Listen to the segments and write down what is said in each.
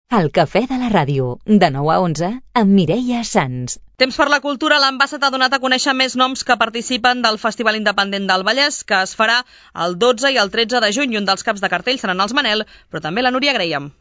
El cafè de la ràdio, de 9 a 11, amb Mireia Sans. Temps per la cultura, l'Ambassat ha donat a conèixer més noms que participen del Festival Independent del Vallès, que es farà el 12 i el 13 de juny. Un dels caps de cartell seran els Manel, però també la Núria Graham.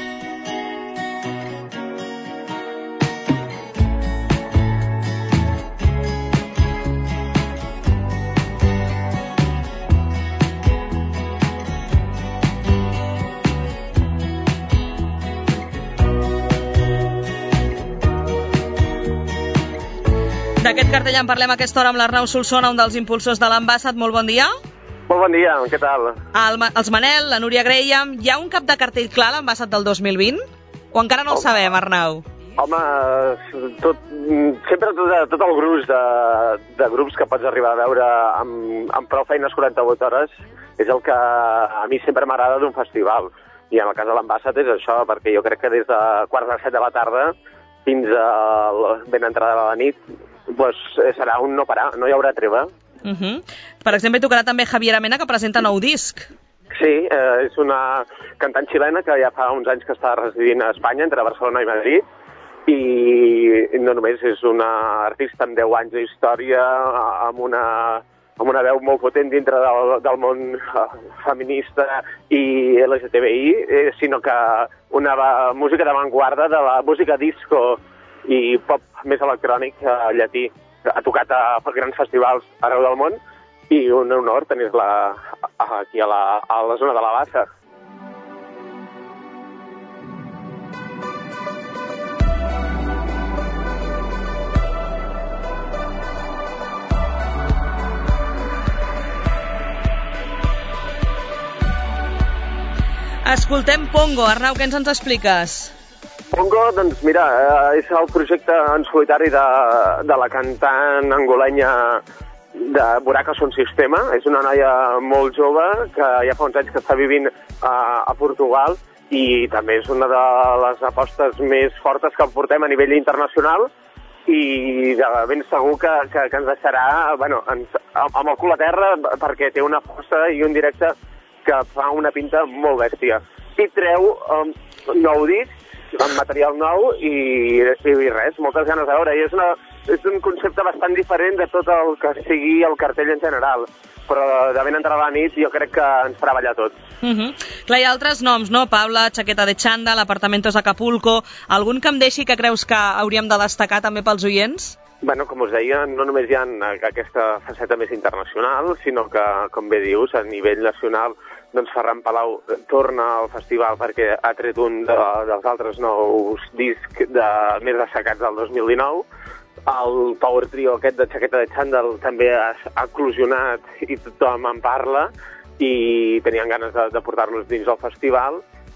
D'aquest cartell en parlem a aquesta hora amb l'Arnau Solsona, un dels impulsors de l'Ambassat. Molt bon dia. Molt bon dia, què tal? Els Manel, la Núria Graham. Hi ha un cap de cartell clar a l'Ambassat del 2020? O encara no el sabem, Arnau? Home, sempre tot el gruix de grups que pots arribar a veure amb prou feines 48 hores és el que a mi sempre m'agrada d'un festival. I en el cas de l'Ambassat és això, perquè jo crec que des de quarts de 7 de la tarda fins a ben entrada de la nit doncs serà un no parar, no hi haurà treva. Per exemple, hi tocarà també Javiera Mena, que presenta nou disc. Sí, és una cantant xilena que ja fa uns anys que està residint a Espanya, entre Barcelona i Madrid, i no només és una artista amb 10 anys d'història, amb una veu molt potent dintre del món feminista i LGTBI, sinó que una música d'avantguarda de la música disco i pop més electrònic llatí. Ha tocat a grans festivals arreu del món i un honor tenir-la aquí a la zona de la Bassa. Escoltem Pongo. Arnau, què ens expliques? Pongo, doncs mira, és el projecte en solitari de la cantant angolenya de Buraca Son Sistema. És una noia molt jove que ja fa uns anys que està vivint a Portugal i també és una de les apostes més fortes que portem a nivell internacional i de ben segur que ens deixarà amb el cul a terra perquè té una força i un directe que fa una pinta molt bèstia. I treu nou discs amb material nou i res, moltes ganes de veure. I és un concepte bastant diferent de tot el que sigui el cartell en general, però de ben entrar a la nit jo crec que ens farà ballar tots. Clar, hi ha altres noms, no? Paula, Chaqueta de Xandall, Apartamentos Acapulco. Algun que em deixi que creus que hauríem de destacar també pels oients? Bueno, com us deia, no només hi ha aquesta faceta més internacional, sinó que, com bé dius, a nivell nacional, doncs Ferran Palau torna al festival perquè ha tret un dels altres nous discs més destacats del 2019. El Power Trio aquest de Chaqueta de Xandall també ha eclosionat i tothom en parla i tenien ganes de portar-los dins del festival.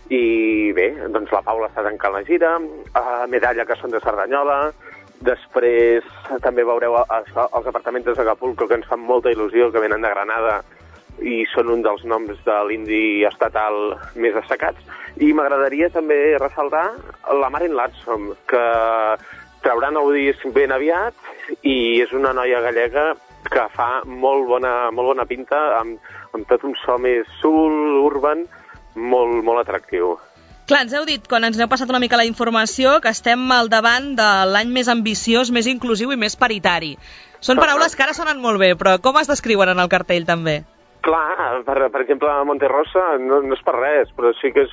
I bé, doncs la Paula està tancant la gira, Medalla, que són de Cerdanyola. Després també veureu els Apartamentos d'Acapulco, que ens fan molta il·lusió, que venen de Granada i són un dels noms de l'indie estatal més destacats. I m'agradaria també ressaltar la Maren Larsson, que traurà nou disc ben aviat i és una noia gallega que fa molt bona pinta, amb tot un so més soul, urban, molt atractiu. Clar, ens heu dit, quan ens n'heu passat una mica la informació, que estem al davant de l'any més ambiciós, més inclusiu i més paritari. Són paraules que ara sonen molt bé, però com es descriuen en el cartell també? Clar, per exemple, a Monterrosa no és per res, però sí que és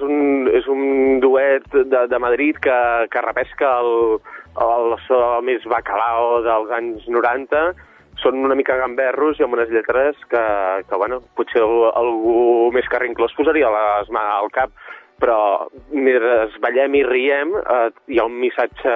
un duet de Madrid que repesca el so més bacalao dels anys 90. Són una mica gamberros i amb unes lletres que potser algú més carrinclós posaria les mans al cap, però mentre ballem i riem hi ha un missatge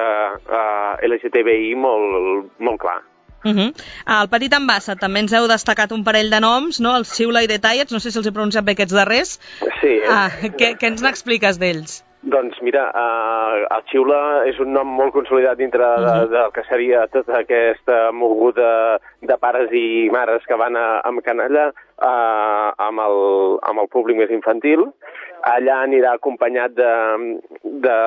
LGTBI molt clar. Al Petit Ambassat també ens heu destacat un parell de noms, no? Els Xiula i Detalles, no sé si els he pronunciat bé aquests darrers. Sí. Què ens n'expliques d'ells? Doncs mira, el Xiula és un nom molt consolidat dintre del que seria tota aquesta moguda de pares i mares que van amb canalla amb el públic més infantil. Allà anirà acompanyat de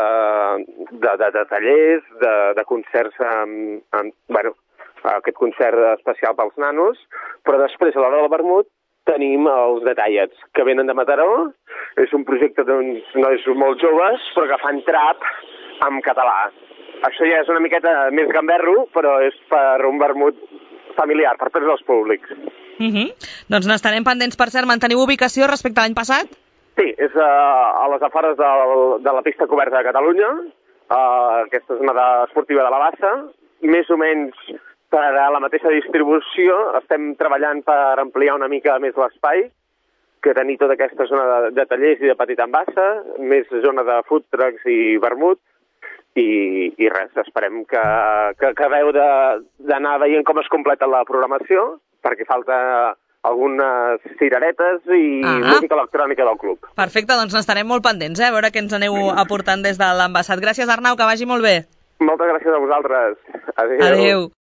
tallers, de concerts aquest concert especial pels nanos, però després, a l'hora del vermut, tenim els Detallets, que venen de Mataró. És un projecte d'uns nois molt joves, però que fan trap en català. Això ja és una miqueta més gamberro, però és per un vermut familiar, per tots els públics. Doncs n'estarem pendents. Per cert, manteniu ubicació respecte a l'any passat? Sí, és a les afores de la pista coberta de Catalunya. Aquesta zona esportiva de la Bassa. Més o menys per a la mateixa distribució estem treballant per ampliar una mica més l'espai, que tenir tota aquesta zona de tallers i de petita envassa, més zona de food trucks i vermut, i res, esperem que acabeu d'anar veient com es completa la programació, perquè falta algunes cireretes i música electrònica del club. Perfecte, doncs n'estarem molt pendents, a veure què ens aneu aportant des de l'ambassat. Gràcies, Arnau, que vagi molt bé. Moltes gràcies a vosaltres. Adéu. Adéu.